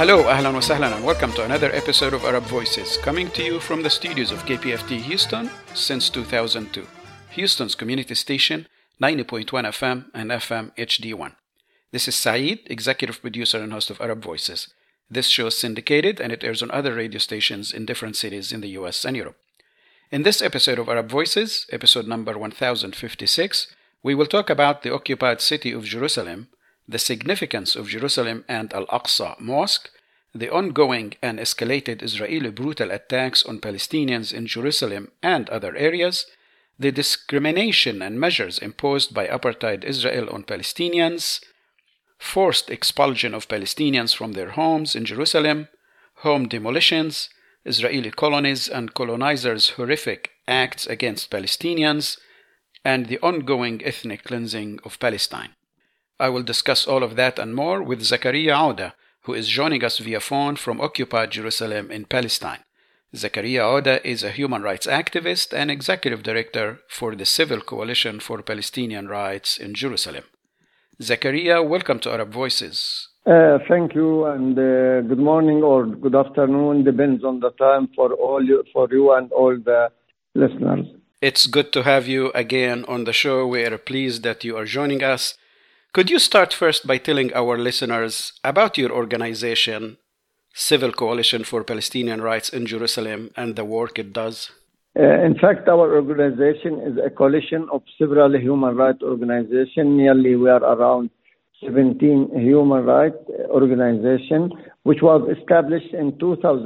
Hello, ahlan wa sahlan, and welcome to another episode of Arab Voices, coming to you from the studios of KPFT Houston since 2002. Houston's community station, 90.1 FM and FM HD1. This is Saeed, executive producer and host of Arab Voices. This show is syndicated and it airs on other radio stations in different cities in the US and Europe. In this episode of Arab Voices, episode number 1056, we will talk about the occupied city of Jerusalem, the significance of Jerusalem and Al-Aqsa Mosque, the ongoing and escalated Israeli brutal attacks on Palestinians in Jerusalem and other areas, the discrimination and measures imposed by apartheid Israel on Palestinians, forced expulsion of Palestinians from their homes in Jerusalem, home demolitions, Israeli colonies and colonizers' horrific acts against Palestinians, and the ongoing ethnic cleansing of Palestine. I will discuss all of that and more with Zakaria Auda, who is joining us via phone from occupied Jerusalem in Palestine. Zakaria Auda is a human rights activist and executive director for the Civil Coalition for Palestinian Rights in Jerusalem. Zakaria, welcome to Arab Voices. Thank you, and good morning or good afternoon, depends on the time for you and all the listeners. It's good to have you again on the show. We are pleased that you are joining us. Could you start first by telling our listeners about your organization, Civil Coalition for Palestinian Rights in Jerusalem, and the work it does? In fact, our organization is a coalition of several human rights organizations. Nearly we are around 17 human rights organizations, which was established in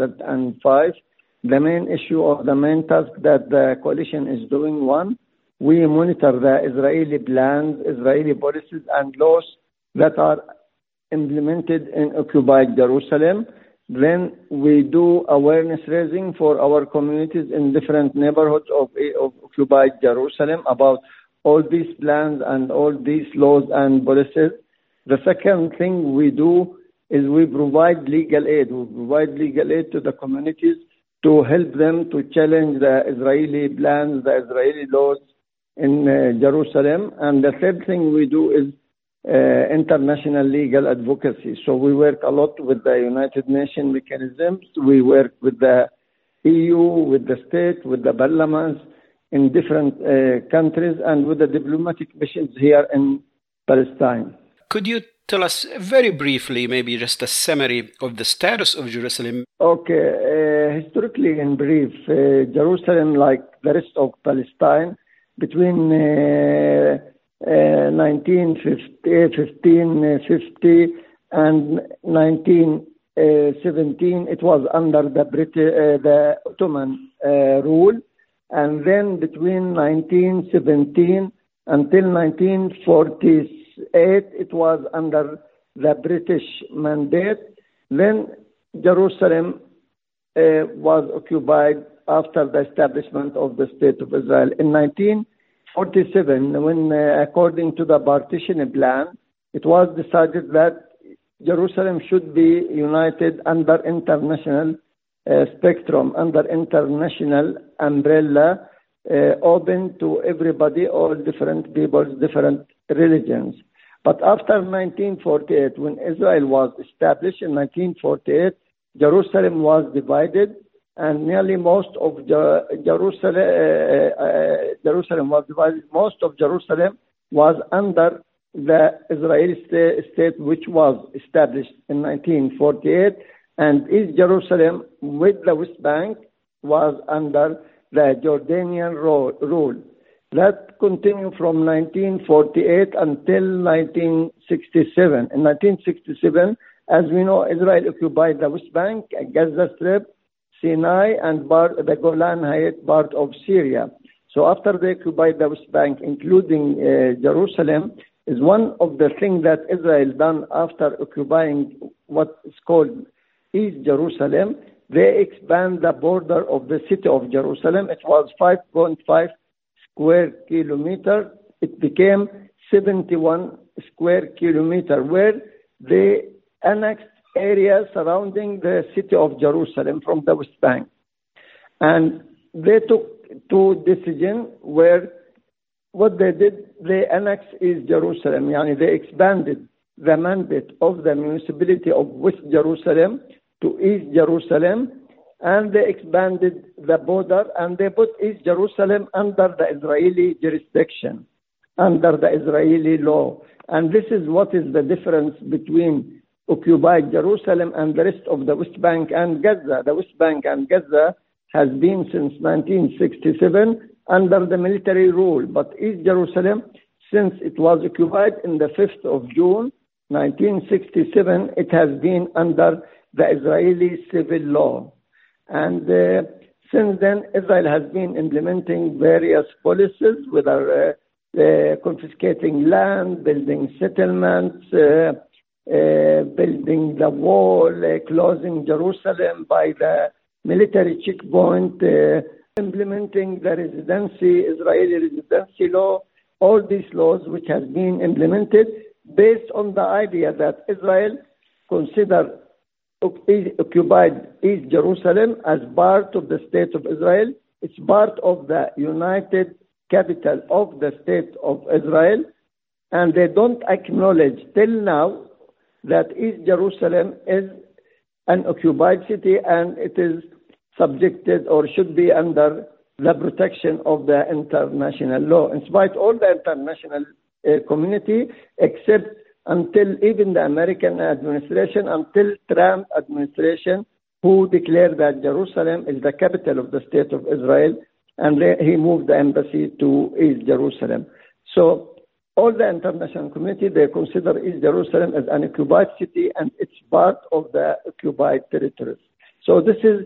2005. The main issue or the main task that the coalition is doing, one, we monitor the Israeli plans, Israeli policies and laws that are implemented in occupied Jerusalem. Then we do awareness raising for our communities in different neighborhoods of occupied Jerusalem about all these plans and all these laws and policies. The second thing we do is we provide legal aid. We provide legal aid to the communities to help them to challenge the Israeli plans, the Israeli laws in Jerusalem. And the third thing we do is international legal advocacy. So we work a lot with the United Nations mechanisms. We work with the EU, with the state, with the parliaments in different countries, and with the diplomatic missions here in Palestine. Could you tell us very briefly, maybe just a summary of the status of Jerusalem? Okay, historically in brief, Jerusalem, like the rest of Palestine, between 1550 and 1917, it was under the Ottoman rule, and then between 1917 until 1948, it was under the British mandate. Then Jerusalem was occupied after the establishment of the State of Israel. In 1947, when according to the partition plan, it was decided that Jerusalem should be united under international spectrum, under international umbrella, open to everybody, all different peoples, different religions. But after 1948, when Israel was established in 1948, Jerusalem was divided, and nearly most of Jerusalem was divided. Most of Jerusalem was under the Israeli state, which was established in 1948, and East Jerusalem with the West Bank was under the Jordanian rule. That continued from 1948 until 1967. In 1967, as we know, Israel occupied the West Bank, Gaza Strip, Sinai, and the Golan Heights, part of Syria. So after they occupied the West Bank, including Jerusalem, is one of the things that Israel done after occupying what is called East Jerusalem. They expand the border of the city of Jerusalem. It was 5.5 square kilometer. It became 71 square kilometer, where they annexed areas surrounding the city of Jerusalem from the West Bank. And they took two decisions where what they did, they annexed East Jerusalem. They expanded the mandate of the municipality of West Jerusalem to East Jerusalem, and they expanded the border, and they put East Jerusalem under the Israeli jurisdiction, under the Israeli law. And this is what is the difference between occupied Jerusalem and the rest of the West Bank and Gaza. The West Bank and Gaza has been since 1967 under the military rule, but East Jerusalem, since it was occupied in the 5th of June 1967, it has been under the Israeli civil law. And since then, Israel has been implementing various policies, whether confiscating land, building settlements, building the wall, closing Jerusalem by the military checkpoint, implementing the Israeli residency law, all these laws which has been implemented based on the idea that Israel consider occupied East Jerusalem as part of the state of Israel. It's part of the united capital of the state of Israel, and they don't acknowledge till now that East Jerusalem is an occupied city and it is subjected or should be under the protection of the international law, in spite of all the international community, except until even the American administration, until Trump administration, who declared that Jerusalem is the capital of the state of Israel, and he moved the embassy to East Jerusalem. So all the international community, they consider East Jerusalem as an occupied city, and it's part of the occupied territories. So this is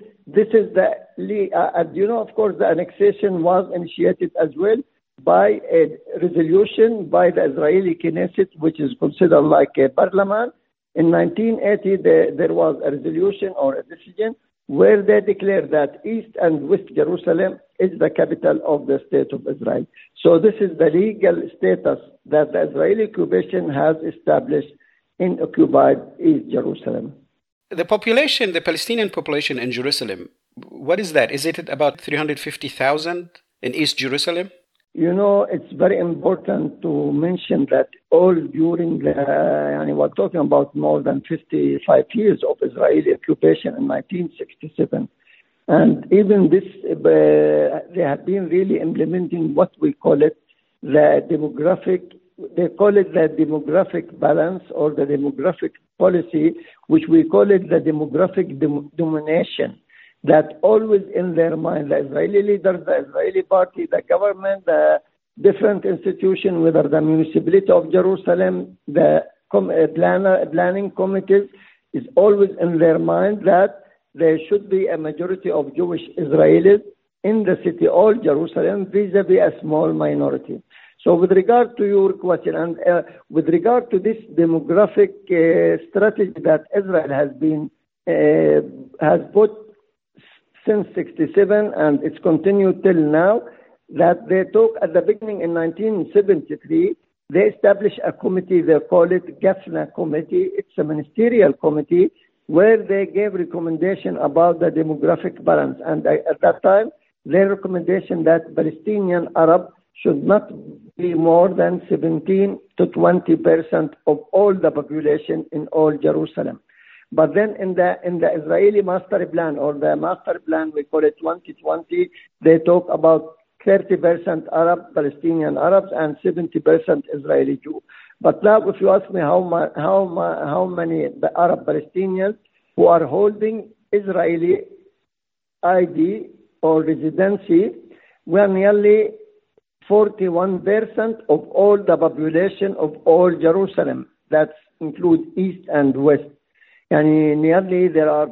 of course, the annexation was initiated as well by a resolution by the Israeli Knesset, which is considered like a parliament. In 1980, there was a resolution or a decision where they declared that East and West Jerusalem is the capital of the state of Israel. So this is the legal status that the Israeli occupation has established in occupied East Jerusalem. The population, the Palestinian population in Jerusalem, what is that? Is it about 350,000 in East Jerusalem? You know, it's very important to mention that all during we're talking about more than 55 years of Israeli occupation in 1967. And even this, they have been really implementing what we call it the demographic, they call it the demographic balance or the demographic policy, which we call it the demographic domination. That always in their mind, the Israeli leaders, the Israeli party, the government, the different institutions, whether the municipality of Jerusalem, the planning committees, is always in their mind that there should be a majority of Jewish Israelis in the city, all Jerusalem, vis-a-vis a small minority. So with regard to your question, and with regard to this demographic strategy that Israel has put since 67, and it's continued till now, that they took at the beginning in 1973, they established a committee, they call it GAFNA committee. It's a ministerial committee where they gave recommendation about the demographic balance. And at that time, their recommendation that Palestinian Arab should not be more than 17 to 20% of all the population in all Jerusalem. But then in the Israeli master plan, or the master plan, we call it 2020, they talk about 30% Arab, Palestinian Arabs, and 70% Israeli Jew. But now, if you ask me how many the Arab Palestinians who are holding Israeli ID or residency, we are nearly 41% of all the population of all Jerusalem. That includes East and West. And nearly there are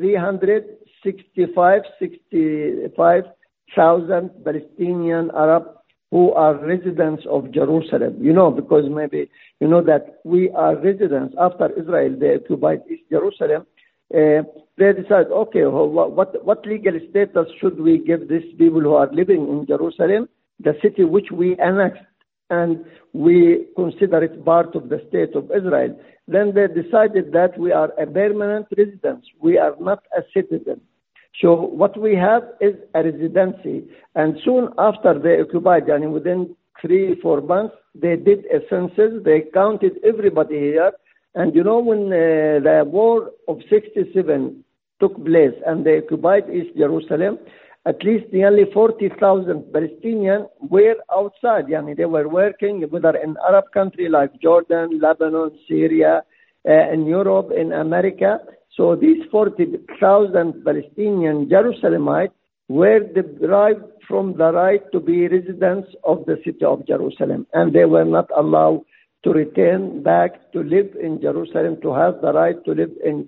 65,000 Palestinian Arab who are residents of Jerusalem. You know, because maybe you know that we are residents after Israel, they occupied East Jerusalem. They decide, okay, what legal status should we give these people who are living in Jerusalem, the city which we annexed and we consider it part of the state of Israel? Then they decided that we are a permanent resident. We are not a citizen. So what we have is a residency. And soon after they occupied, and within 3-4 months, they did a census. They counted everybody here. And when the war of 67 took place and they occupied East Jerusalem, at least nearly 40,000 Palestinians were outside. They were working whether in Arab country like Jordan, Lebanon, Syria, in Europe, in America. So these 40,000 Palestinian Jerusalemites were derived from the right to be residents of the city of Jerusalem, and they were not allowed to return back to live in Jerusalem, to have the right to live in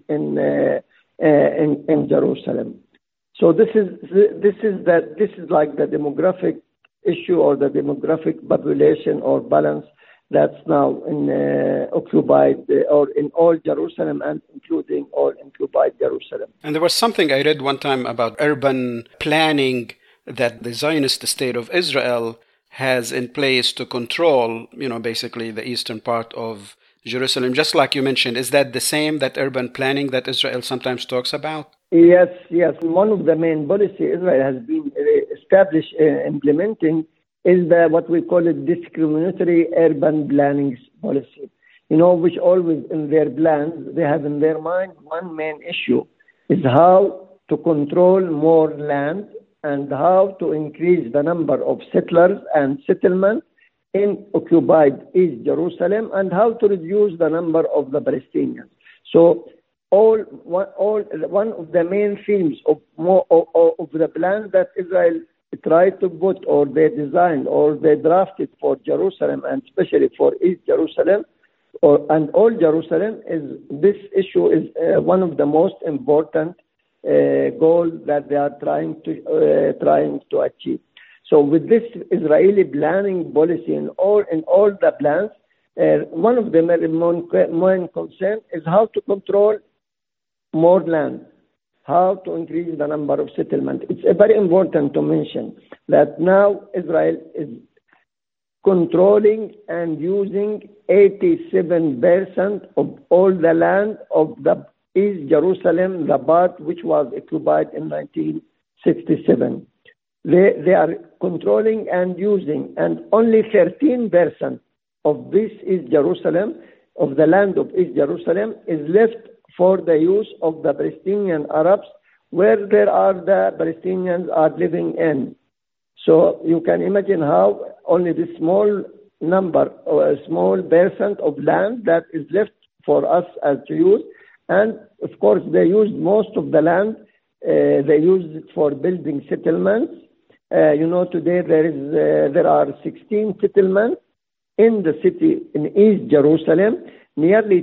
Jerusalem. So this is like the demographic issue or the demographic population or balance that's now in occupied or in all Jerusalem and including all occupied Jerusalem. And there was something I read one time about urban planning that the Zionist state of Israel has in place to control, basically the eastern part of Jerusalem. Just like you mentioned, is that the same, that urban planning that Israel sometimes talks about? Yes. One of the main policies Israel has been established implementing is what we call a discriminatory urban planning policy. Which always in their plans, they have in their mind one main issue is how to control more land and how to increase the number of settlers and settlements in occupied East Jerusalem and how to reduce the number of the Palestinians. So one of the main themes of the plan that Israel tried to put or they designed or they drafted for Jerusalem and especially for East Jerusalem and all Jerusalem is this issue is one of the most important goals that they are trying to achieve. So with this Israeli planning policy in all the plans, one of the main concern is how to control more land, how to increase the number of settlements. It's very important to mention that now Israel is controlling and using 87% of all the land of the East Jerusalem, the part which was occupied in 1967. They are controlling and using, and only 13% of this East Jerusalem, of the land of East Jerusalem, is left for the use of the Palestinian Arabs, where there are the Palestinians are living in. So you can imagine how only this small number or a small percent of land that is left for us as to use. And of course, they use most of the land. They use it for building settlements. Today there are 16 settlements in the city in East Jerusalem. Nearly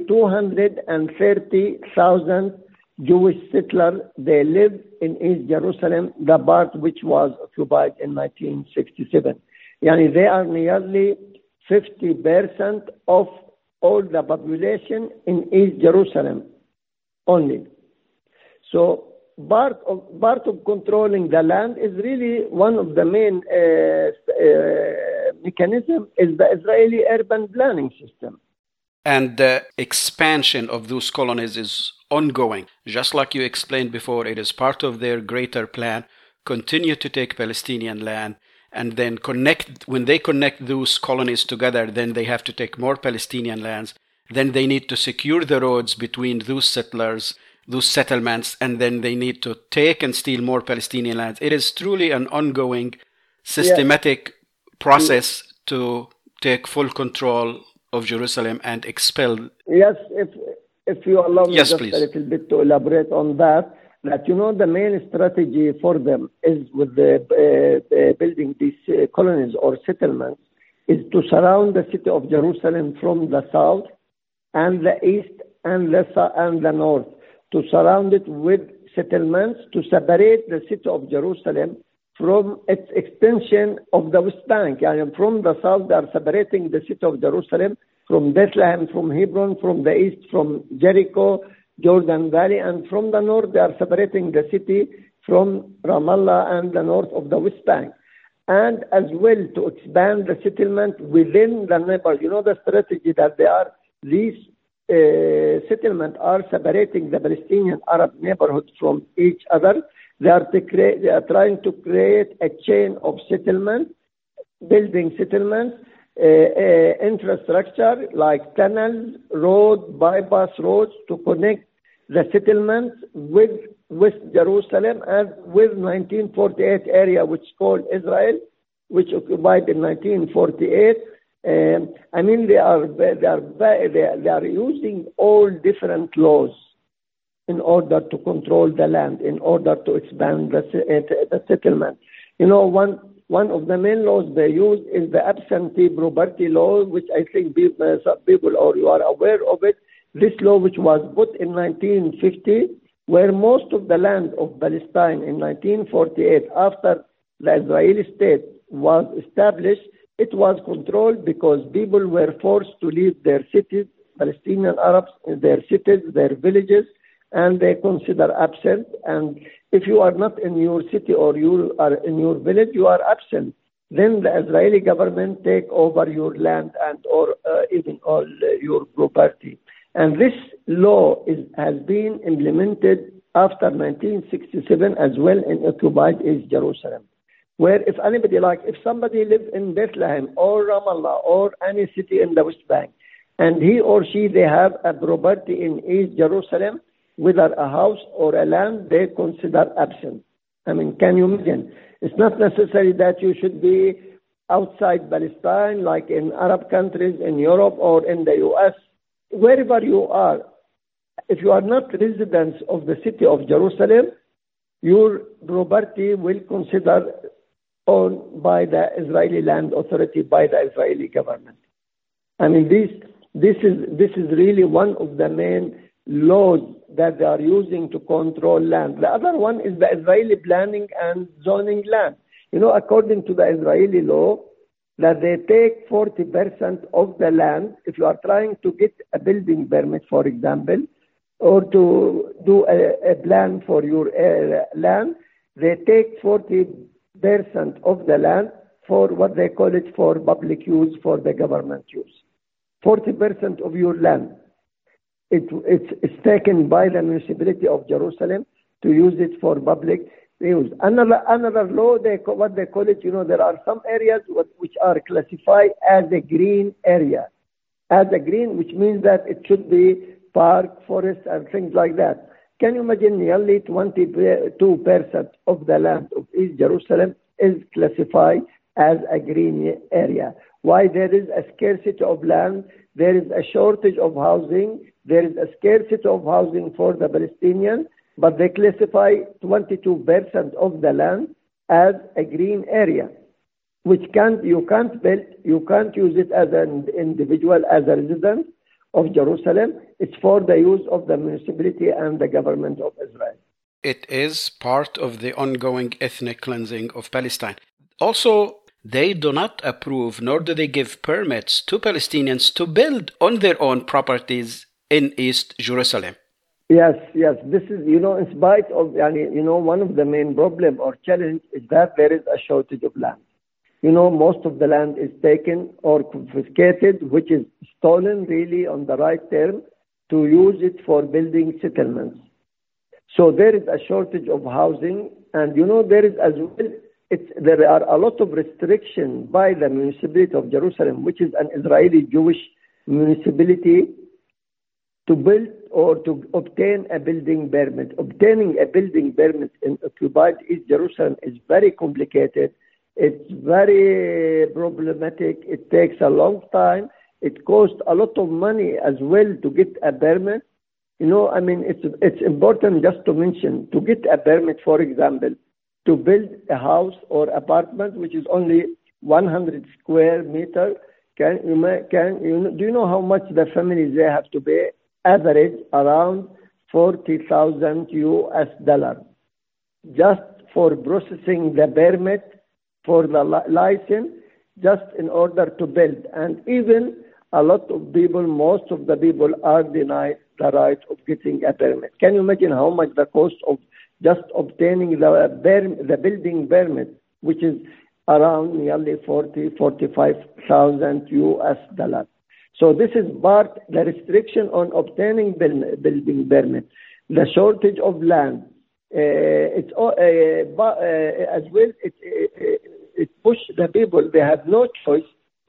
230,000 Jewish settlers, they live in East Jerusalem, the part which was occupied in 1967. They are nearly 50% of all the population in East Jerusalem only. So part of controlling the land is really one of the main mechanisms is the Israeli urban planning system. And the expansion of those colonies is ongoing. Just like you explained before, it is part of their greater plan. Continue to take Palestinian land and then when they connect those colonies together, then they have to take more Palestinian lands. Then they need to secure the roads between those settlers, those settlements, and then they need to take and steal more Palestinian lands. It is truly an ongoing, systematic process to take full control of Jerusalem and expel. Yes, if you allow me just please. A little bit to elaborate on that the main strategy for them is with the building these colonies or settlements is to surround the city of Jerusalem from the south and the east and the north, to surround it with settlements, to separate the city of Jerusalem from its extension of the West Bank. From the south, they are separating the city of Jerusalem from Bethlehem, from Hebron, from the east, from Jericho, Jordan Valley, and from the north, they are separating the city from Ramallah and the north of the West Bank. And as well to expand the settlement within the neighbors. The strategy that these settlements are separating the Palestinian Arab neighborhood from each other. They are trying to create a chain of settlements, building settlements, infrastructure like tunnels, roads, bypass roads to connect the settlements with West Jerusalem and with 1948 area, which is called Israel, which occupied in 1948. I mean, they are using all different laws in order to control the land, in order to expand the settlement. You know, one of the main laws they use is the absentee property law, which I think some people or you are aware of it. This law, which was put in 1950, where most of the land of Palestine in 1948, after the Israeli state was established, it was controlled because people were forced to leave their cities, Palestinian Arabs, their cities, their villages, and they consider absent. And if you are not in your city or you are in your village, you are absent. Then the Israeli government take over your land and or even all your property. And this law has been implemented after 1967 as well in occupied East Jerusalem, where if somebody lives in Bethlehem or Ramallah or any city in the West Bank, and he or she, they have a property in East Jerusalem, whether a house or a land, they consider absent. I mean, can you imagine? It's not necessary that you should be outside Palestine, like in Arab countries, in Europe or in the US. Wherever you are, if you are not residents of the city of Jerusalem, your property will consider owned by the Israeli Land Authority, by the Israeli government. I mean, this is really one of the main laws that they are using to control land. The other one is the Israeli planning and zoning land. You know, according to the Israeli law, that they take 40% of the land. If you are trying to get a building permit, for example, or to do a plan for your land, they take 40% of the land for what they call it for public use, for the government use. 40% of your land. It's taken by the municipality of Jerusalem to use it for public use. Another law, what they call it, you know, there are some areas which are classified as a green area. As a green, which means that it should be park, forest, and things like that. Can you imagine nearly 22% of the land of East Jerusalem is classified as a green area? Why? There is a scarcity of land, there is a shortage of housing, there is a scarcity of housing for the Palestinians, but they classify 22% of the land as a green area, which you can't build, you can't use it as an individual, as a resident of Jerusalem. It's for the use of the municipality and the government of Israel. It is part of the ongoing ethnic cleansing of Palestine. Also, they do not approve nor do they give permits to Palestinians to build on their own properties in East Jerusalem. Yes. This is, you know, in spite of, you know, one of the main problem or challenge is that there is a shortage of land. You know, most of the land is taken or confiscated, which is stolen really on the right term, to use it for building settlements. So there is a shortage of housing, and you know, there is as well, there are a lot of restrictions by the municipality of Jerusalem, which is an Israeli Jewish municipality, to build or to obtain a building permit. Obtaining a building permit in occupied East Jerusalem is very complicated. It's very problematic. It takes a long time. It costs a lot of money as well to get a permit. You know, I mean, it's important just to mention, to get a permit, for example, to build a house or apartment which is only 100 square meters. Do you know how much the families they have to pay? Average around $40,000 US, just for processing the permit, for the license, just in order to build. And even a lot of people, most of the people are denied the right of getting a permit. Can you imagine how much the cost of just obtaining the building permit, which is around nearly $45,000 US. So this is part, the restriction on obtaining building permit, the shortage of land. As well, it pushes the people, they have no choice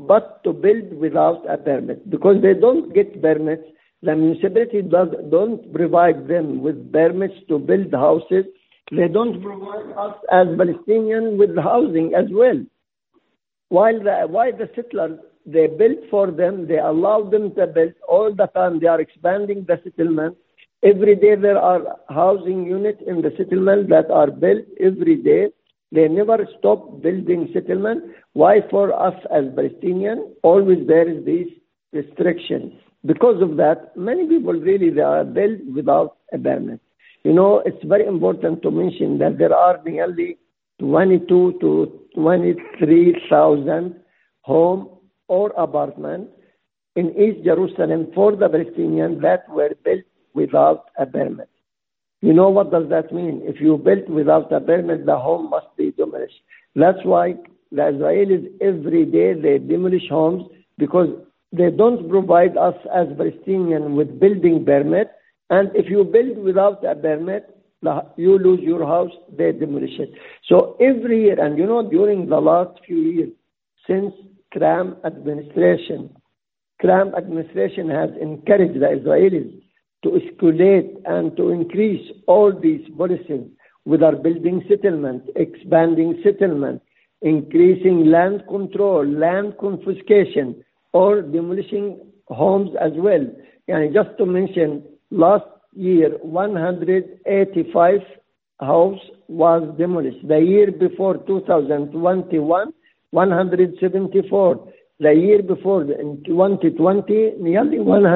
but to build without a permit, because they don't get permits. The municipality don't provide them with permits to build houses. They don't provide us as Palestinians with housing as well. While the settlers, they build for them, they allow them to build all the time. They are expanding the settlement. Every day there are housing units in the settlement that are built every day. They never stop building settlement. Why for us as Palestinians, always there is these restrictions. Because of that, many people really they are built without a permit. You know, it's very important to mention that there are nearly 22 to 23,000 homes or apartments in East Jerusalem for the Palestinians that were built without a permit. You know what does that mean? If you build without a permit, the home must be demolished. That's why the Israelis every day they demolish homes, because they don't provide us as Palestinians with building permit. And if you build without a permit, you lose your house, they demolish it. So every year, and you know, during the last few years, since Trump administration has encouraged the Israelis to escalate and to increase all these policies with our building settlement, expanding settlement, increasing land control, land confiscation, or demolishing homes as well. And just to mention, last year, 185 houses was demolished. The year before, 2021, 174. The year before, in 2020, nearly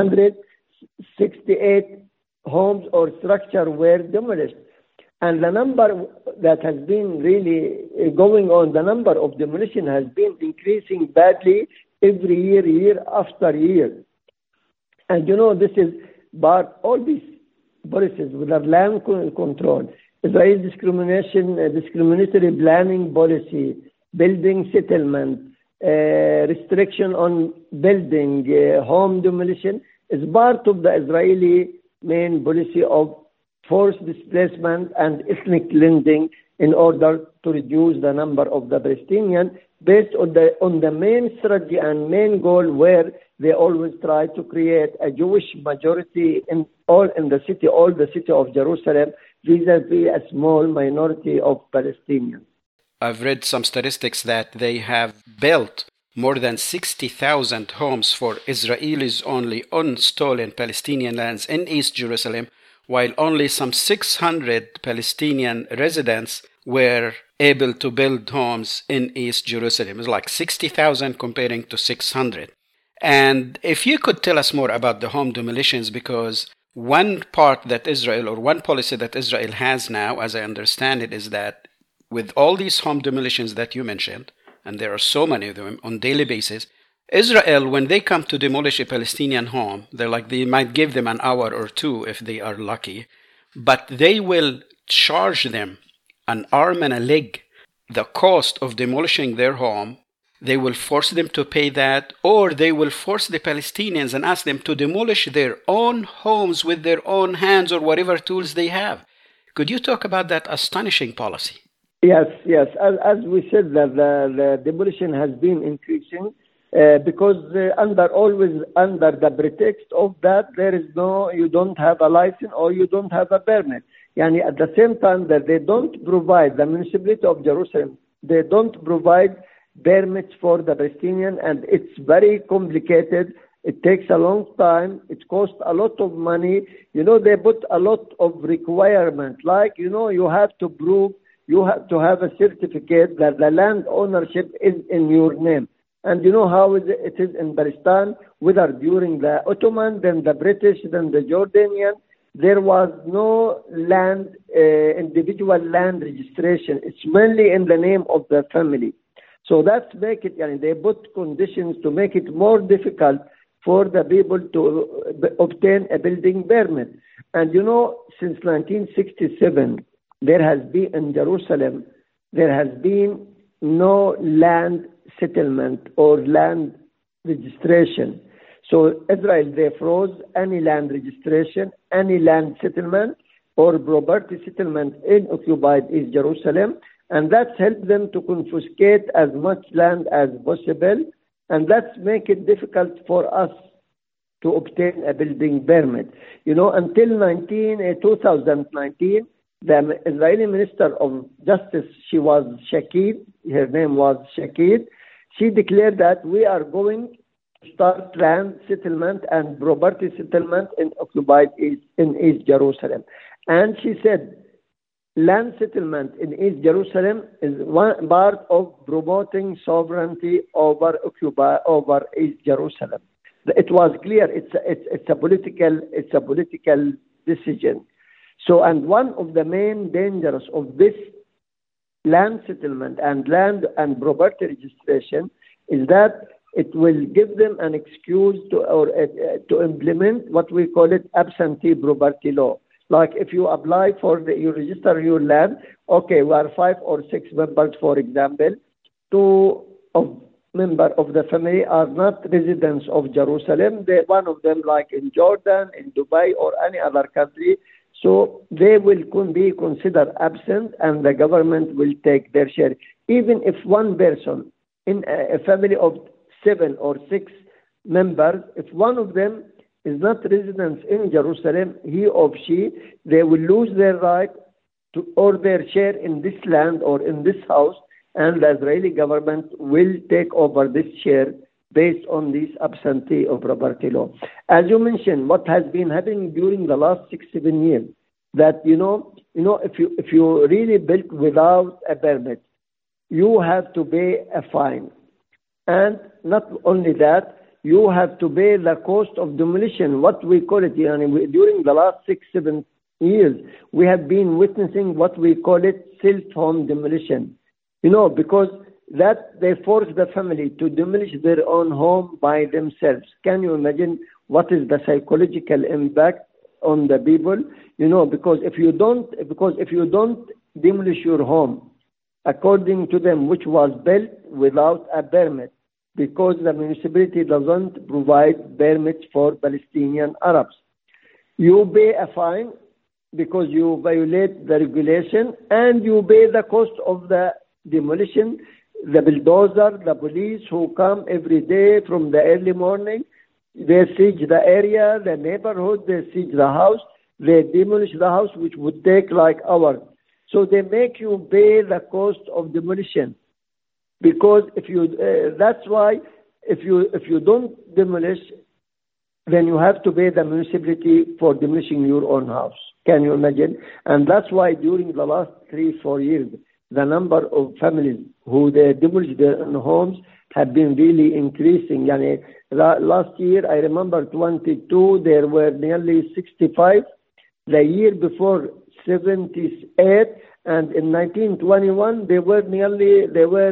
168 homes or structures were demolished. And the number that has been really going on, the number of demolition has been increasing badly every year, year after year. And you know, this is but all these policies with our land control, Israeli discriminatory planning policy, building settlement, restriction on building, home demolition, is part of the Israeli main policy of forced displacement and ethnic cleansing in order to reduce the number of the Palestinians, based on the main strategy and main goal where they always try to create a Jewish majority in the city of Jerusalem, vis-a-vis a small minority of Palestinians. I've read some statistics that they have built more than 60,000 homes for Israelis only on stolen Palestinian lands in East Jerusalem, while only some 600 Palestinian residents were able to build homes in East Jerusalem. It's like 60,000 comparing to 600. And if you could tell us more about the home demolitions, because one part that Israel, or one policy that Israel has now, as I understand it, is that with all these home demolitions that you mentioned, and there are so many of them on daily basis, Israel, when they come to demolish a Palestinian home, they might give them an hour or two if they are lucky, but they will charge them an arm and a leg the cost of demolishing their home. They will force them to pay that, or they will force the Palestinians and ask them to demolish their own homes with their own hands or whatever tools they have. Could you talk about that astonishing policy? Yes. As we said, that the demolition has been increasing because under the pretext of that, you don't have a license or you don't have a permit. And at the same time that they don't provide, the municipality of Jerusalem, they don't provide permits for the Palestinian, and it's very complicated. It takes a long time. It costs a lot of money. You know, they put a lot of requirements, like, you know, you have to prove, you have to have a certificate that the land ownership is in your name. And you know how it is in Palestine, whether during the Ottoman, then the British, then the Jordanian, there was no land, individual land registration. It's mainly in the name of the family. So that's make it, they put conditions to make it more difficult for the people to obtain a building permit. And you know, since 1967, there has been in Jerusalem, there has been no land settlement or land registration. So Israel, they froze any land registration, any land settlement or property settlement in occupied East Jerusalem, and that's helped them to confiscate as much land as possible And that's make it difficult for us to obtain a building permit. Until 2019, the Israeli Minister of Justice, she was Shaked, her name was Shaked, she declared that we are going to start land settlement and property settlement in occupied East Jerusalem. And she said, land settlement in East Jerusalem is one part of promoting sovereignty over East Jerusalem. It was clear it's a political decision. So, and one of the main dangers of this land settlement and land and property registration is that it will give them an excuse to implement what we call it absentee property law. Like if you apply you register your land, okay, we are 5 or 6 members, for example, 2 of members of the family are not residents of Jerusalem. One of them, like in Jordan, in Dubai, or any other country, so they will be considered absent, and the government will take their share. Even if one person in a family of 7 or 6 members, if one of them is not residents in Jerusalem, he or she, they will lose their right to or their share in this land or in this house, and the Israeli government will take over this share based on this absentee of property law. As you mentioned, what has been happening during the last 6-7 years, that if you really built without a permit, you have to pay a fine, and not only that, you have to pay the cost of demolition, what we call it. During the last 6-7 years, we have been witnessing what we call it self-home demolition. Because that they force the family to demolish their own home by themselves. Can you imagine what is the psychological impact on the people? Because if you don't demolish your home according to them, which was built without a permit, because the municipality doesn't provide permits for Palestinian Arabs, you pay a fine because you violate the regulation, and you pay the cost of the demolition. The bulldozer, the police who come every day from the early morning, they siege the area, the neighborhood, they siege the house, they demolish the house, which would take like hours. So they make you pay the cost of demolition, because that's why if you don't demolish, then you have to pay the municipality for demolishing your own house. Can you imagine? And that's why during the last 3-4 years, the number of families who they demolish their own homes have been really increasing. Last year, I remember 22, there were nearly 65. The year before, 78, and in 1921 they were nearly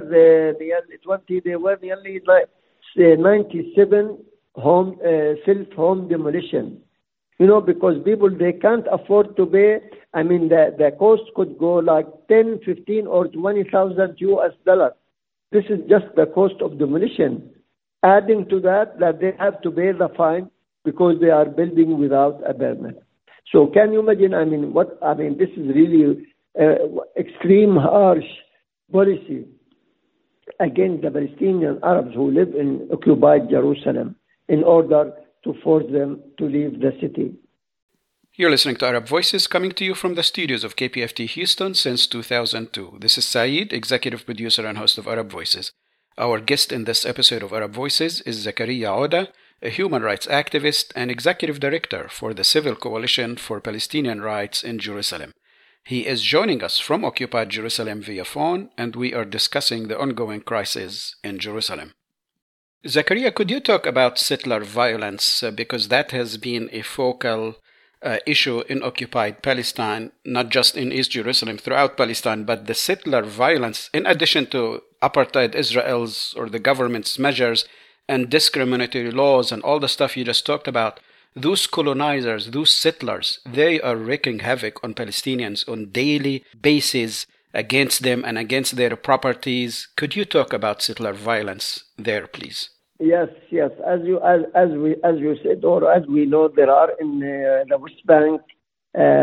97 self-home demolition. Because people, they can't afford to pay. The cost could go like 10, 15, or 20,000 US$. This is just the cost of demolition. Adding to that they have to pay the fine because they are building without a permit. So can you imagine? This is really extreme, harsh policy against the Palestinian Arabs who live in occupied Jerusalem, in order to force them to leave the city. You're listening to Arab Voices, coming to you from the studios of KPFT Houston since 2002. This is Saeed, executive producer and host of Arab Voices. Our guest in this episode of Arab Voices is Zakaria Oda, a human rights activist and executive director for the Civil Coalition for Palestinian Rights in Jerusalem. He is joining us from occupied Jerusalem via phone, and we are discussing the ongoing crisis in Jerusalem. Zakaria, could you talk about settler violence, because that has been a focal issue in occupied Palestine, not just in East Jerusalem, throughout Palestine, but the settler violence, in addition to apartheid Israel's or the government's measures and discriminatory laws and all the stuff you just talked about, those colonizers, those settlers, they are wreaking havoc on Palestinians on daily basis against them and against their properties. Could you talk about settler violence there, please? Yes. As you said, or as we know, there are in the West Bank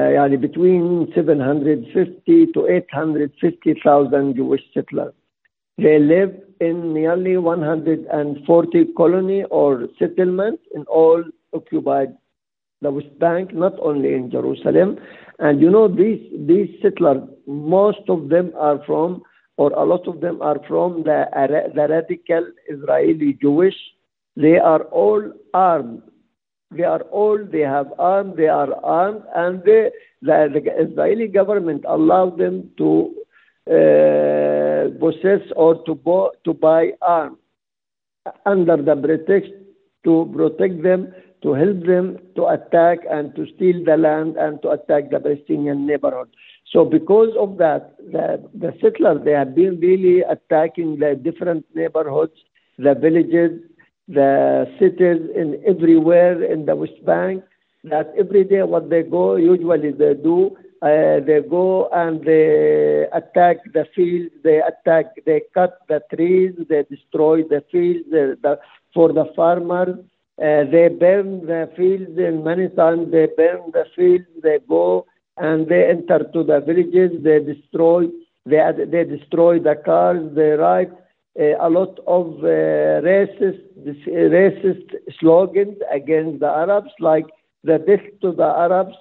between 750 to 850,000 Jewish settlers. They live in nearly 140 colony or settlements in all occupied the West Bank, not only in Jerusalem. And these settlers, most of them are from, or a lot of them are from the radical Israeli Jewish. They are all armed. They have armed, they are armed, and the Israeli government allowed them to possess or to buy arms under the pretext to protect them, to help them to attack and to steal the land and to attack the Palestinian neighborhood. So because of that, the settlers, they have been really attacking the different neighborhoods, the villages, the cities, in everywhere in the West Bank. That every day what they go, usually they go and they attack the fields, they cut the trees, they destroy the fields for the farmers. They burn the fields, and many times they burn the fields. They go and they enter to the villages. They destroy the cars. They write a lot of racist slogans against the Arabs, like the death to the Arabs,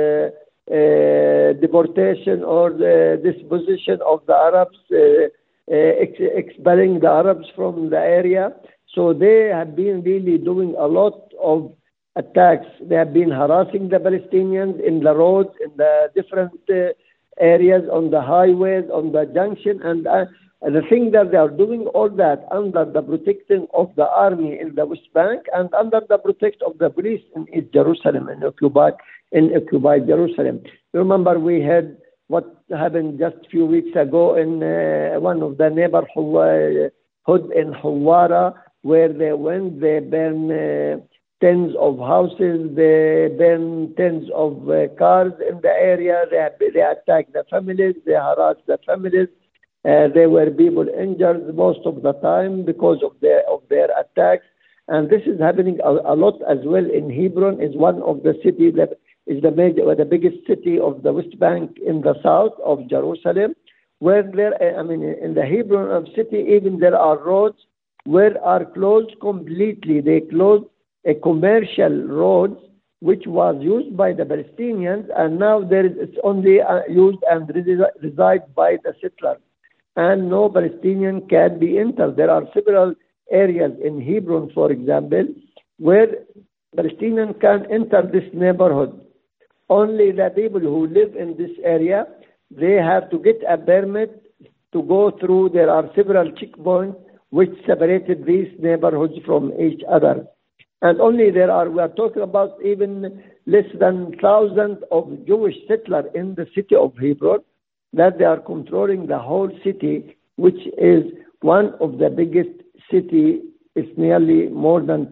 deportation or the disposition of the Arabs, expelling the Arabs from the area. So they have been really doing a lot of attacks. They have been harassing the Palestinians in the roads, in the different areas, on the highways, on the junction. And the thing that they are doing all that under the protection of the army in the West Bank and under the protection of the police in East Jerusalem and occupied Jerusalem. You remember we had what happened just a few weeks ago in one of the neighborhood in Hawara, where they burn tens of houses, they burn tens of cars in the area, they attack the families, they harass the families. There were people injured most of the time because of their attacks. And this is happening a lot as well in Hebron. Is one of the cities that is the biggest city of the West Bank in the south of Jerusalem, where in the Hebron city, even there are roads where are closed completely. They closed a commercial road which was used by the Palestinians, and now it's only used and reside by the settlers. And no Palestinian can be entered. There are several areas in Hebron, for example, where Palestinians can enter this neighborhood. Only the people who live in this area, they have to get a permit to go through. There are several checkpoints which separated these neighborhoods from each other. And only we are talking about even less than 1,000 of Jewish settlers in the city of Hebron, that they are controlling the whole city, which is one of the biggest city. It's nearly more than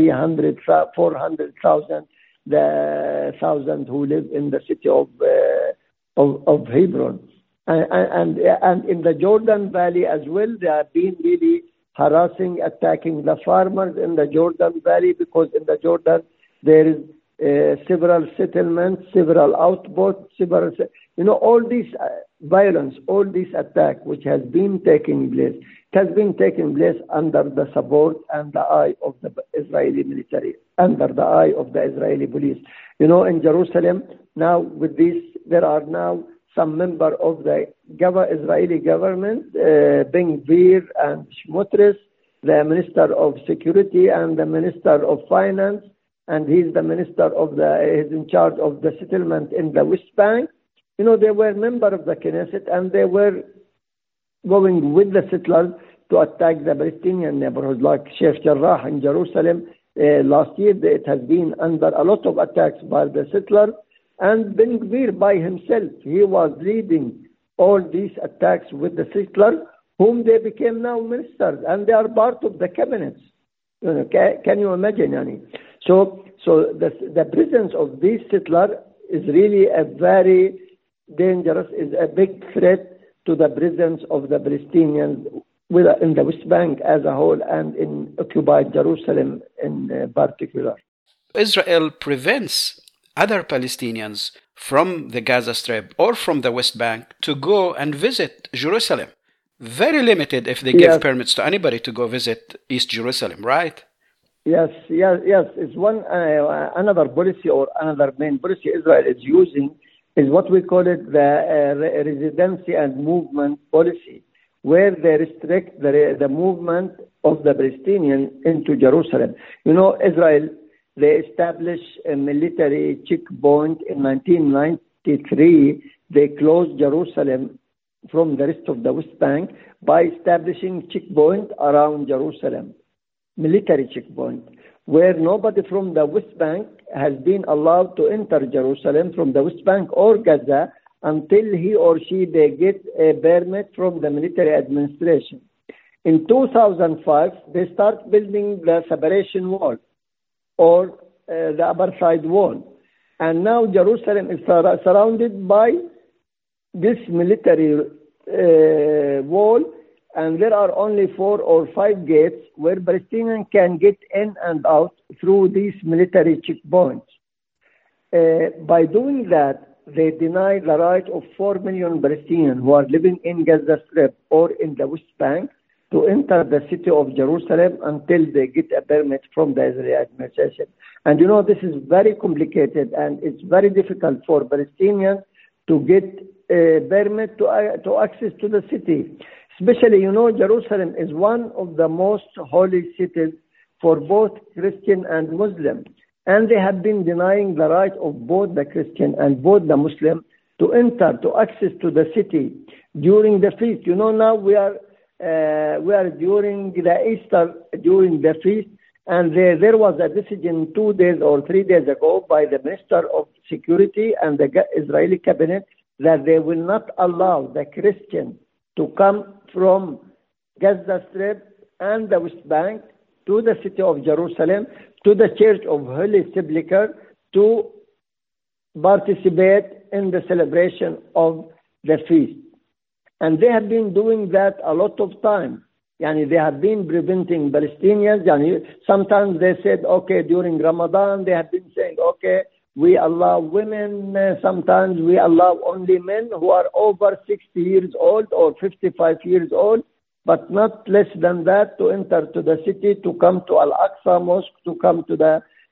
400,000 who live in the city of Hebron. And in the Jordan Valley as well, they have been really harassing, attacking the farmers in the Jordan Valley, because in the Jordan there is several settlements, several outposts, all these violence, all this attack which has been taking place, it has been taking place under the support and the eye of the Israeli military, under the eye of the Israeli police. In Jerusalem, now with this, there are now some members of the Israeli government, Ben-Gvir and Smotrich, the Minister of Security and the Minister of Finance, and he's the minister he's in charge of the settlement in the West Bank. They were members of the Knesset, and they were going with the settlers to attack the Palestinian neighborhood, like Sheikh Jarrah in Jerusalem. Last year, it has been under a lot of attacks by the settlers. And Ben-Gvir by himself, he was leading all these attacks with the settlers, whom they became now ministers, and they are part of the cabinets. Can you imagine, Yani? So the presence of these settlers is really a very dangerous, is a big threat to the presence of the Palestinians in the West Bank as a whole and in occupied Jerusalem in particular. Israel prevents other Palestinians from the Gaza Strip or from the West Bank to go and visit Jerusalem. very limited if they give permits to anybody to go visit East Jerusalem, right? Yes. It's one another policy or another main policy Israel is using is what we call it the residency and movement policy, where they restrict the movement of the Palestinians into Jerusalem. You know, Israel, they established a military checkpoint in 1993. They closed Jerusalem from the rest of the West Bank by establishing checkpoint around Jerusalem, military checkpoint, where nobody from the West Bank has been allowed to enter Jerusalem from the West Bank or Gaza until he or she they get a permit from the military administration. In 2005, they start building the separation wall or the upper side wall. And now Jerusalem is surrounded by this military wall, and there are only 4 or 5 gates where Palestinians can get in and out through these military checkpoints. By doing that, they deny the right of 4 million Palestinians who are living in Gaza Strip or in the West Bank to enter the city of Jerusalem until they get a permit from the Israeli administration. And you know, this is very complicated and it's very difficult for Palestinians to get a permit to access to the city. Especially, you know, Jerusalem is one of the most holy cities for both Christian and Muslim. And they have been denying the right of both the Christian and both the Muslim to enter, to access to the city during the feast. You know, now we are during the Easter, during the feast, and there was a decision 2 days or 3 days ago by the Minister of Security and the Israeli cabinet that they will not allow the Christians to come from Gaza Strip and the West Bank to the city of Jerusalem, to the Church of Holy Sepulchre, to participate in the celebration of the feast. And they have been doing that a lot of time. They have been preventing Palestinians. Sometimes they said, okay, during Ramadan, they have been saying, okay, we allow women. Sometimes we allow only men who are over 60 years old or 55 years old, but not less than that, to enter to the city, to come to Al-Aqsa Mosque, to come to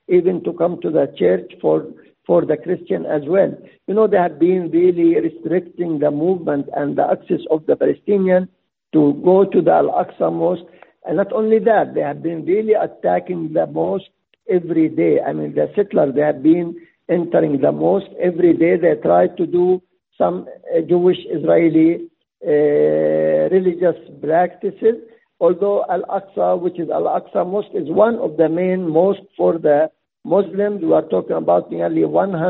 the church for the Christian as well. You know, they have been really restricting the movement and the access of the Palestinians to go to the Al-Aqsa Mosque. And not only that, they have been really attacking the mosque every day. The settlers, they have been entering the mosque every day. They try to do some Jewish Israeli religious practices. Although Al-Aqsa, which is Al-Aqsa Mosque, is one of the main mosques for the Muslims. We are talking about nearly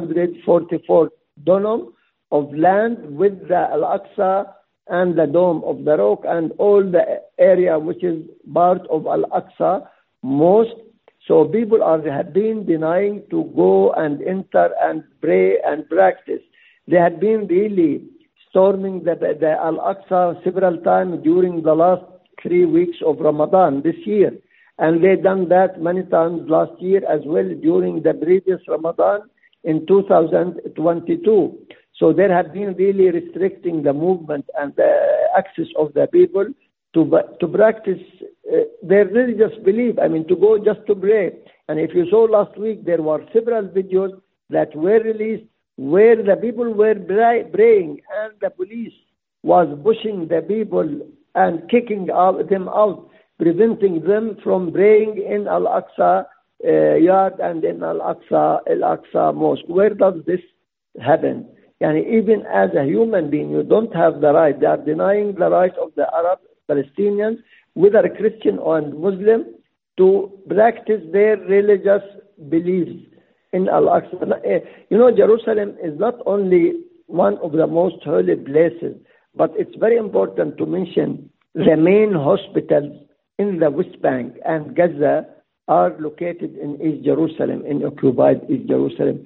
144 dönum of land with the Al-Aqsa and the Dome of the Rock and all the area which is part of Al-Aqsa Mosque. So people have been denying to go and enter and pray and practice. They have been really storming the Al-Aqsa several times during the last 3 weeks of Ramadan this year. And they done that many times last year as well during the previous Ramadan in 2022. So there have been really restricting the movement and the access of the people to practice their religious belief. To go just to pray. And if you saw last week, there were several videos that were released where the people were praying and the police was pushing the people and kicking them out, preventing them from praying in Al-Aqsa yard and in Al-Aqsa Mosque. Where does this happen? Even as a human being, you don't have the right. They are denying the right of the Arab Palestinians, whether Christian or Muslim, to practice their religious beliefs in Al-Aqsa. Jerusalem is not only one of the most holy places, but it's very important to mention the main hospitals in the West Bank and Gaza are located in East Jerusalem, in occupied East Jerusalem.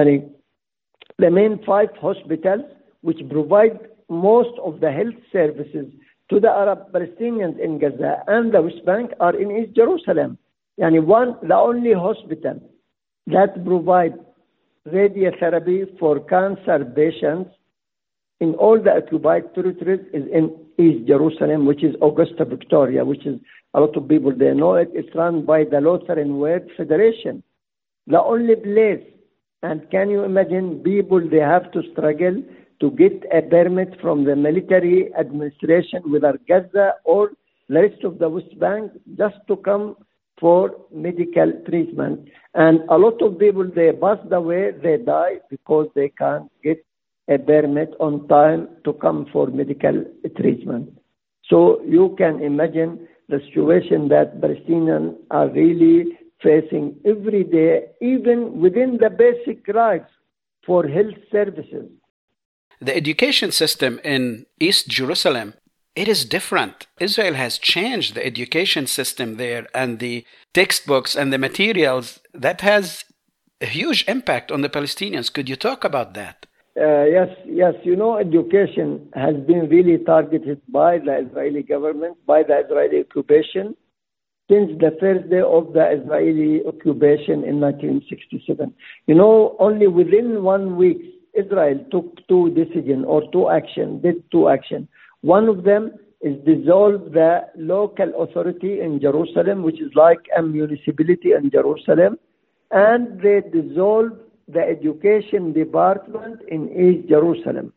The main 5 hospitals which provide most of the health services to the Arab Palestinians in Gaza and the West Bank are in East Jerusalem. The only hospital that provides radiotherapy for cancer patients in all the occupied territories is in East Jerusalem, which is Augusta Victoria, which is a lot of people, they know it. It's run by the Lutheran World Federation. The only place, and can you imagine people, they have to struggle to get a permit from the military administration, whether Gaza or the rest of the West Bank, just to come for medical treatment. And a lot of people, they passed away, they die because they can't get a permit on time to come for medical treatment. So you can imagine the situation that Palestinians are really facing every day, even within the basic rights for health services. The education system in East Jerusalem, it is different. Israel has changed the education system there, and the textbooks and the materials, that has a huge impact on the Palestinians. Could you talk about that? Yes. You know, education has been really targeted by the Israeli government, by the Israeli occupation, since the first day of the Israeli occupation in 1967. You know, only within 1 week, Israel took two actions. One of them is dissolve the local authority in Jerusalem, which is like a municipality in Jerusalem, and they dissolved the education department in East Jerusalem.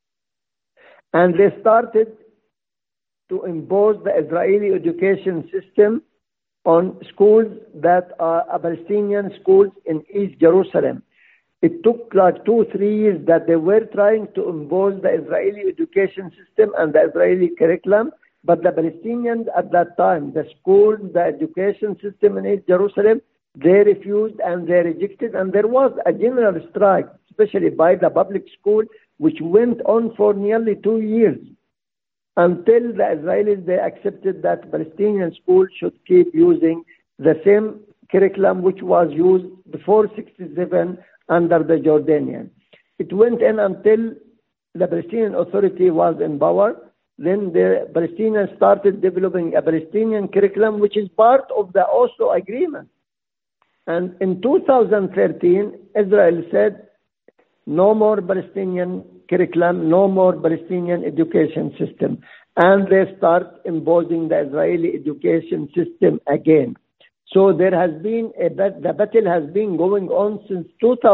And they started to impose the Israeli education system on schools that are Palestinian schools in East Jerusalem. It took like 2-3 years that they were trying to impose the Israeli education system and the Israeli curriculum, but the Palestinians at that time, the schools, the education system in East Jerusalem, they refused and they rejected, and there was a general strike, especially by the public school, which went on for nearly 2 years, until the Israelis, they accepted that Palestinian schools should keep using the same curriculum which was used before 1967 under the Jordanian. It went in until the Palestinian Authority was in power. Then the Palestinians started developing a Palestinian curriculum, which is part of the Oslo Agreement. And in 2013, Israel said, no more Palestinian curriculum, no more Palestinian education system. And they start imposing the Israeli education system again. So there has been the battle has been going on since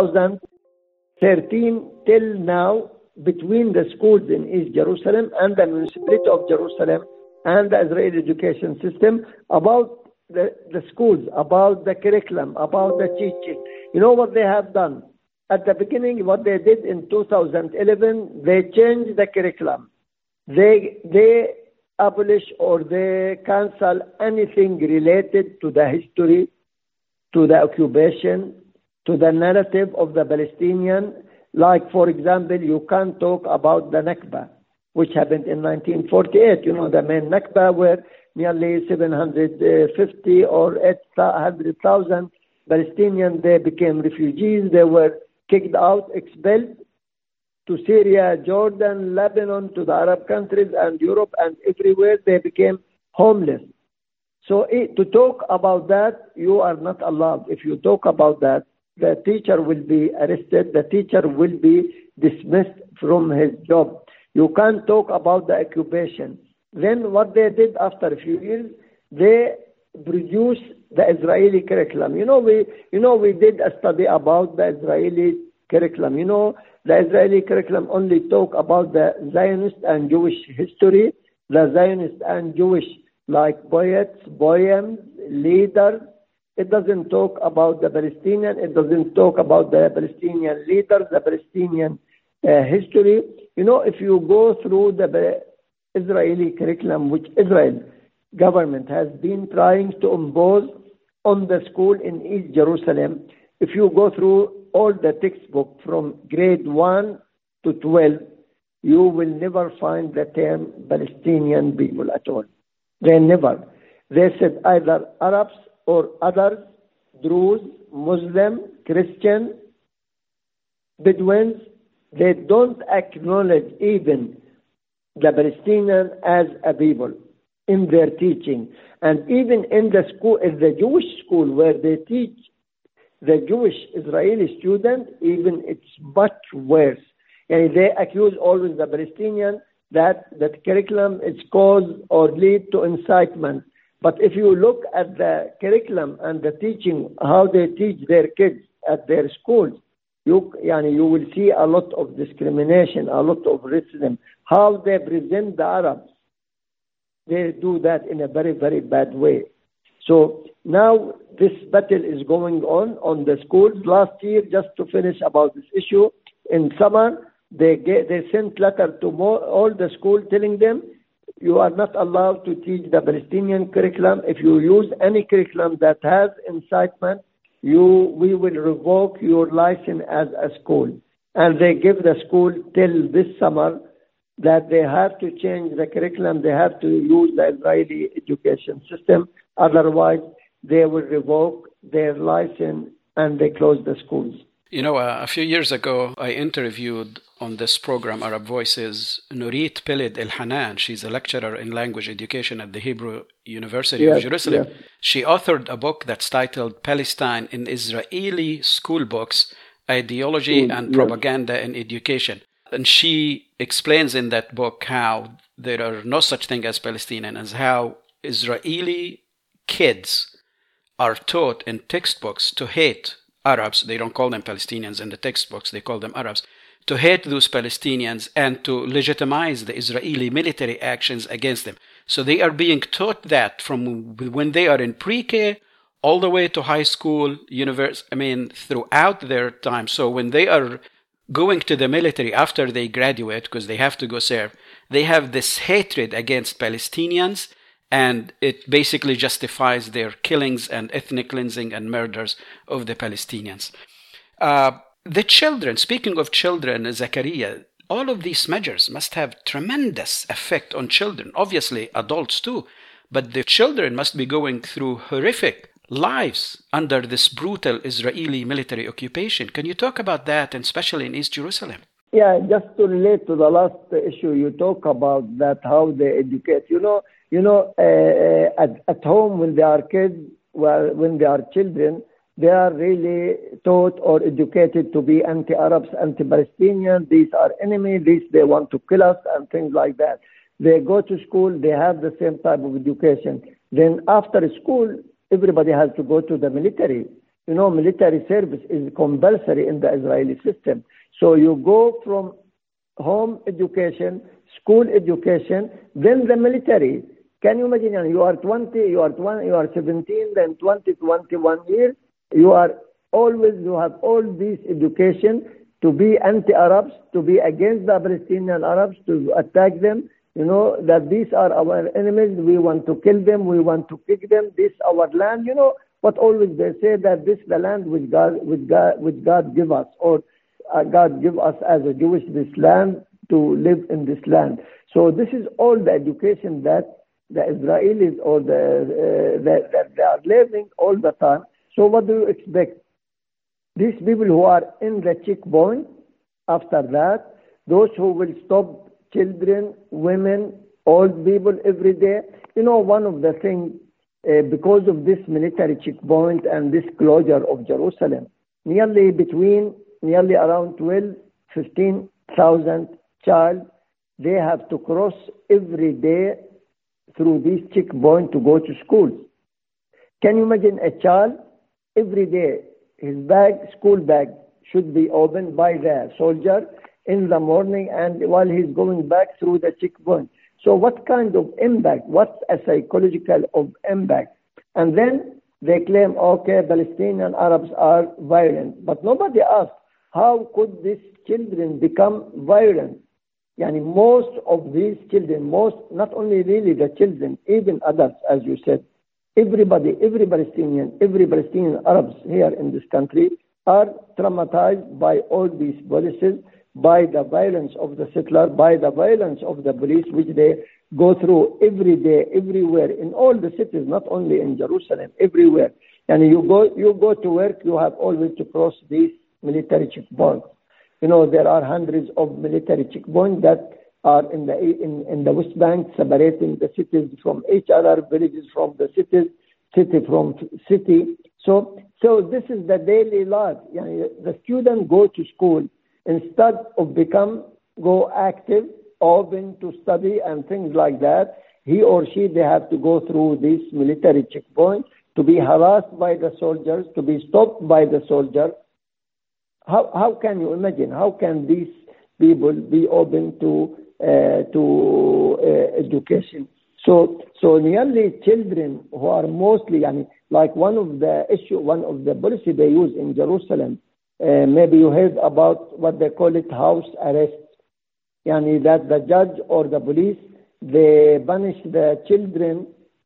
2013 till now between the schools in East Jerusalem and the municipality of Jerusalem and the Israeli education system about the schools, about the curriculum, about the teaching. You know what they have done? At the beginning, what they did in 2011, they changed the curriculum. They abolish or they cancel anything related to the history, to the occupation, to the narrative of the Palestinian. Like, for example, you can't talk about the Nakba, which happened in 1948. You know, the main Nakba where nearly 750 or 800,000 Palestinians, they became refugees. They were kicked out, expelled to Syria, Jordan, Lebanon, to the Arab countries and Europe, and everywhere they became homeless. So to talk about that, you are not allowed. If you talk about that, the teacher will be arrested, the teacher will be dismissed from his job. You can't talk about the occupation. Then what they did after a few years, they produced the Israeli curriculum. We did a study about the Israeli curriculum. The Israeli curriculum only talk about the Zionist and Jewish history, the Zionist and Jewish like poets, poems, leaders. It doesn't talk about the Palestinian. It doesn't talk about the Palestinian leaders, the Palestinian history. If you go through the Israeli curriculum, which Israel government has been trying to impose on the school in East Jerusalem, if you go through all the textbook from grade 1 to 12, you will never find the term Palestinian people at all. They never. They said either Arabs or others, Druze, Muslim, Christian, Bedouins. They don't acknowledge even the Palestinian as a people in their teaching. And even in the school, in the Jewish school where they teach the Jewish Israeli student, even it's much worse. And they accuse always the Palestinians that the curriculum is cause or lead to incitement. But if you look at the curriculum and the teaching, how they teach their kids at their schools, you will see a lot of discrimination, a lot of racism. How they present the Arabs, they do that in a very, very bad way. So now this battle is going on the schools. Last year, just to finish about this issue, in summer, they sent letter to all the schools telling them, you are not allowed to teach the Palestinian curriculum. If you use any curriculum that has incitement, we will revoke your license as a school. And they give the school till this summer that they have to change the curriculum. They have to use the Israeli education system. Otherwise, they will revoke their license and they close the schools. You know, a few years ago, I interviewed on this program, Arab Voices, Nurit Peled El Hanan. She's a lecturer in language education at the Hebrew University of Jerusalem. Yes. She authored a book that's titled Palestine in Israeli School Books, Ideology and Propaganda in Education. And she explains in that book how there are no such thing as Palestinian, as how Israeli kids are taught in textbooks to hate Arabs. They don't call them Palestinians in the textbooks, they call them Arabs. To hate those Palestinians and to legitimize the Israeli military actions against them. So they are being taught that from when they are in pre-K all the way to high school, throughout their time. So when they are going to the military after they graduate, because they have to go serve, they have this hatred against Palestinians, and it basically justifies their killings and ethnic cleansing and murders of the Palestinians. The children, speaking of children, Zakaria, all of these measures must have tremendous effect on children, obviously adults too, but the children must be going through horrific lives under this brutal Israeli military occupation. Can you talk about that, and especially in East Jerusalem? Yeah, just to relate to the last issue, you talk about that, how they educate. At home when they are kids, when they are children, they are really taught or educated to be anti-Arabs, anti-Palestinian. These are enemies. They want to kill us and things like that. They go to school. They have the same type of education. Then after school, everybody has to go to the military. Military service is compulsory in the Israeli system. So you go from home education, school education, then the military. Can you imagine? You are 20, you are 17, then 20, 21 years. You have all these education to be anti-Arabs, to be against the Palestinian Arabs, to attack them. That these are our enemies. We want to kill them. We want to kick them. This is our land. But always they say that this is the land which God give us, or God give us as a Jewish this land to live in this land. So this is all the education that the Israelis or that they are learning all the time. So what do you expect? These people who are in the checkpoint, after that, those who will stop children, women, old people every day. One of the things, because of this military checkpoint and this closure of Jerusalem, nearly around 15,000 child, they have to cross every day through this checkpoint to go to school. Can you imagine a child? Every day, his school bag should be opened by the soldier in the morning and while he's going back through the checkpoint. So what kind of impact? What's a psychological of impact? And then they claim, okay, Palestinian Arabs are violent. But nobody asks, how could these children become violent? Most of these children, not only really the children, even adults, as you said, every Palestinian Arabs here in this country are traumatized by all these policies, by the violence of the settler, by the violence of the police, which they go through every day, everywhere, in all the cities, not only in Jerusalem, everywhere. And you go to work, you have always to cross these military checkpoints. There are hundreds of military checkpoints that are in the West Bank, separating the cities from each other, villages from the cities, city from city. So this is the daily life. The students go to school instead of go active, open to study and things like that, he or she, they have to go through this military checkpoint, to be harassed by the soldiers, to be stopped by the soldiers. How can you imagine? How can these people be open to education? So nearly children who are mostly, like one of the policy they use in Jerusalem, maybe you heard about what they call it house arrest. That the judge or the police, they punish the children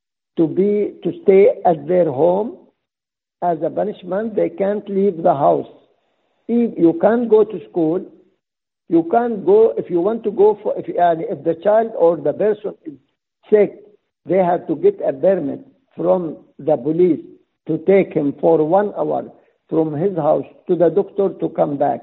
to stay at their home as a punishment. They can't leave the house. If you can't go to school, you can't go. If you want to go if the child or the person is sick, they have to get a permit from the police to take him for 1 hour from his house to the doctor to come back.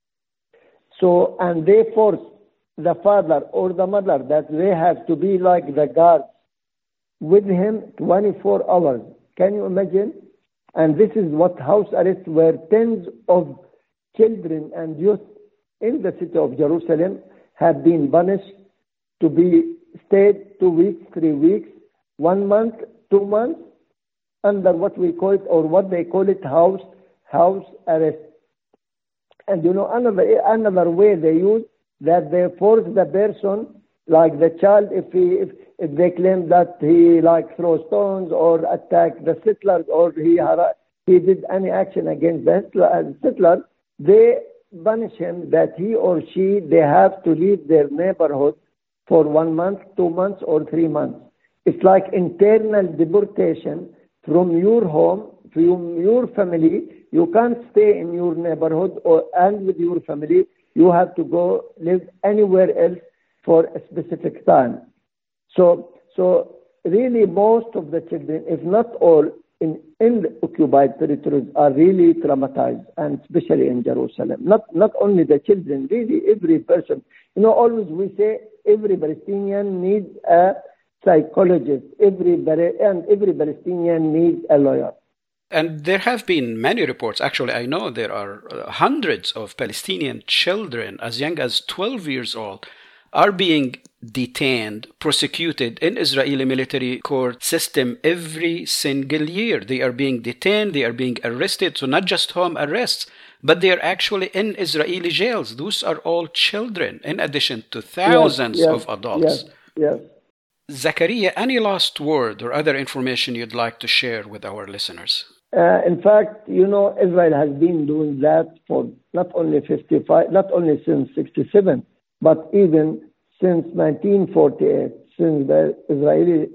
So, and they force the father or the mother that they have to be like the guards with him 24 hours. Can you imagine? And this is what house arrest, where tens of children and youth in the city of Jerusalem have been punished to be stayed 2 weeks, 3 weeks, 1 month, 2 months, under what we call it, or what they call it, house arrest. And another way they use, that they force the person, like the child, if they claim that he throw stones or attack the settlers, or he did any action against the settlers, they punish him that he or she, they have to leave their neighborhood for 1 month, 2 months, or 3 months. It's like internal deportation from your home, from your family. You can't stay in your neighborhood and with your family. You have to go live anywhere else for a specific time. So really most of the children, if not all, in the occupied territories are really traumatized, and especially in Jerusalem. Not only the children, really every person. Always we say every Palestinian needs a psychologist, every Palestinian needs a lawyer. And there have been many reports. Actually, I know there are hundreds of Palestinian children as young as 12 years old are being detained, prosecuted in Israeli military court system every single year. They are being detained, they are being arrested. So not just home arrests, but they are actually in Israeli jails. Those are all children, in addition to thousands of adults. Yes. Zakaria, any last word or other information you'd like to share with our listeners? In fact, Israel has been doing that for not only since 67, but even since 1948, since the Israeli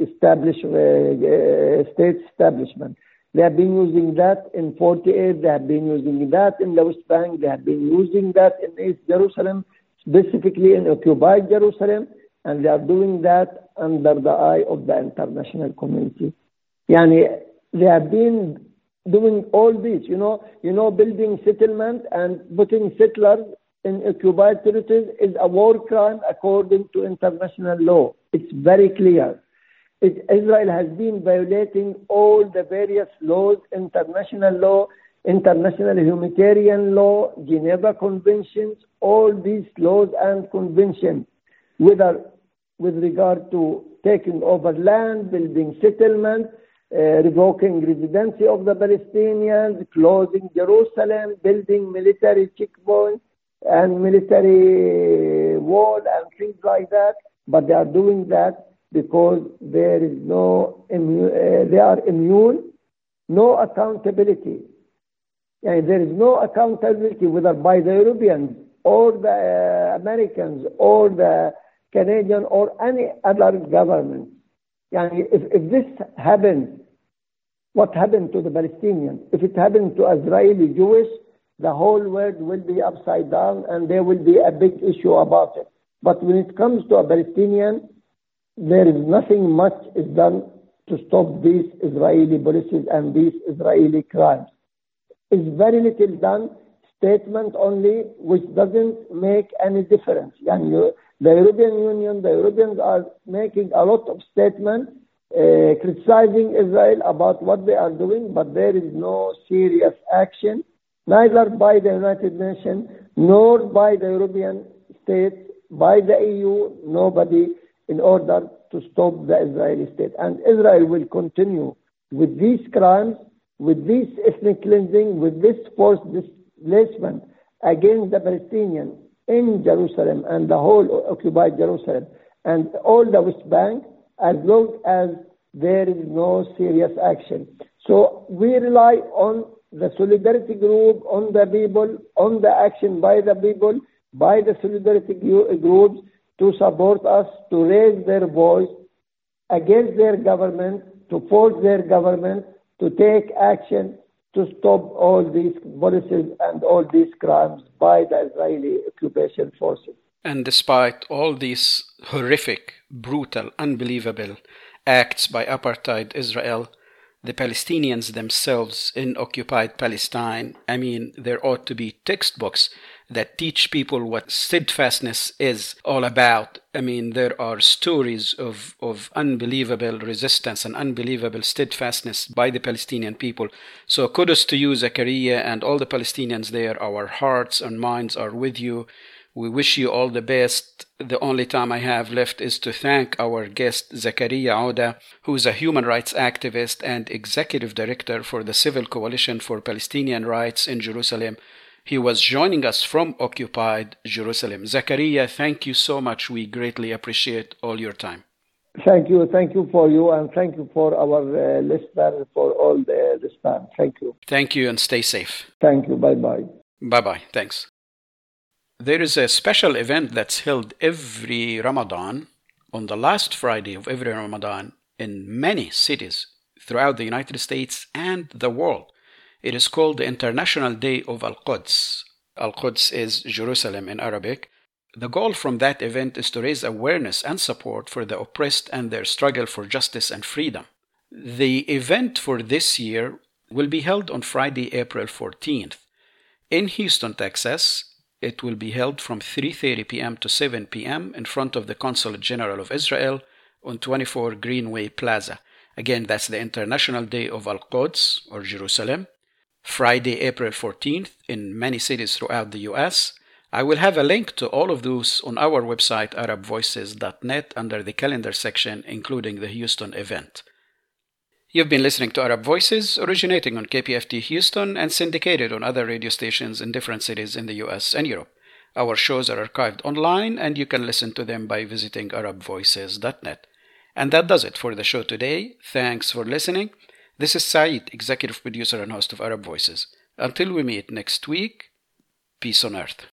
state establishment. They have been using that in 48, they have been using that in the West Bank, they have been using that in East Jerusalem, specifically in occupied Jerusalem, and they are doing that under the eye of the international community. They have been doing all this, building settlement and putting settlers in occupied territories is a war crime according to international law. It's very clear. Israel has been violating all the various laws, international law, international humanitarian law, Geneva Conventions, all these laws and conventions, whether with regard to taking over land, building settlement, revoking residency of the Palestinians, closing Jerusalem, building military checkpoints and military wall and things like that. But they are doing that because there is they are immune, no accountability. There is no accountability whether by the Europeans or the Americans or the Canadian or any other government. If this happens, what happened to the Palestinians? If it happened to Israeli Jewish, the whole world will be upside down and there will be a big issue about it. But when it comes to a Palestinian, there is nothing much is done to stop these Israeli policies and these Israeli crimes. It's very little done, statement only, which doesn't make any difference. The European Union, the Europeans are making a lot of statements criticizing Israel about what they are doing, but there is no serious action, neither by the United Nations nor by the European states, by the EU, nobody, in order to stop the Israeli state. And Israel will continue with these crimes, with this ethnic cleansing, with this forced displacement against the Palestinians in Jerusalem and the whole occupied Jerusalem and all the West Bank, as long as there is no serious action. So we rely on the solidarity group, on the people, on the action by the people, by the solidarity groups to support us, to raise their voice against their government, to force their government to take action to stop all these policies and all these crimes by the Israeli occupation forces. And despite all these horrific, brutal, unbelievable acts by apartheid Israel, the Palestinians themselves in occupied Palestine, there ought to be textbooks that teach people what steadfastness is all about. There are stories of unbelievable resistance and unbelievable steadfastness by the Palestinian people. So kudos to you, Zakaria, and all the Palestinians there. Our hearts and minds are with you. We wish you all the best. The only time I have left is to thank our guest, Zakaria Ouda, who is a human rights activist and executive director for the Civil Coalition for Palestinian Rights in Jerusalem. He was joining us from occupied Jerusalem. Zakaria, thank you so much. We greatly appreciate all your time. Thank you. Thank you for you, and thank you for our listeners for all this time. Thank you. Thank you, and stay safe. Thank you. Bye-bye. Bye-bye. Thanks. There is a special event that's held every Ramadan, on the last Friday of every Ramadan, in many cities throughout the United States and the world. It is called the International Day of Al-Quds. Al-Quds is Jerusalem in Arabic. The goal from that event is to raise awareness and support for the oppressed and their struggle for justice and freedom. The event for this year will be held on Friday, April 14th. In Houston, Texas, it will be held from 3:30 p.m. to 7 p.m. in front of the Consulate General of Israel on 24 Greenway Plaza. Again, that's the International Day of Al-Quds, or Jerusalem. Friday, April 14th, in many cities throughout the U.S. I will have a link to all of those on our website, arabvoices.net, under the calendar section, including the Houston event. You've been listening to Arab Voices, originating on KPFT Houston and syndicated on other radio stations in different cities in the U.S. and Europe. Our shows are archived online, and you can listen to them by visiting arabvoices.net. And that does it for the show today. Thanks for listening. This is Saeed, executive producer and host of Arab Voices. Until we meet next week, peace on earth.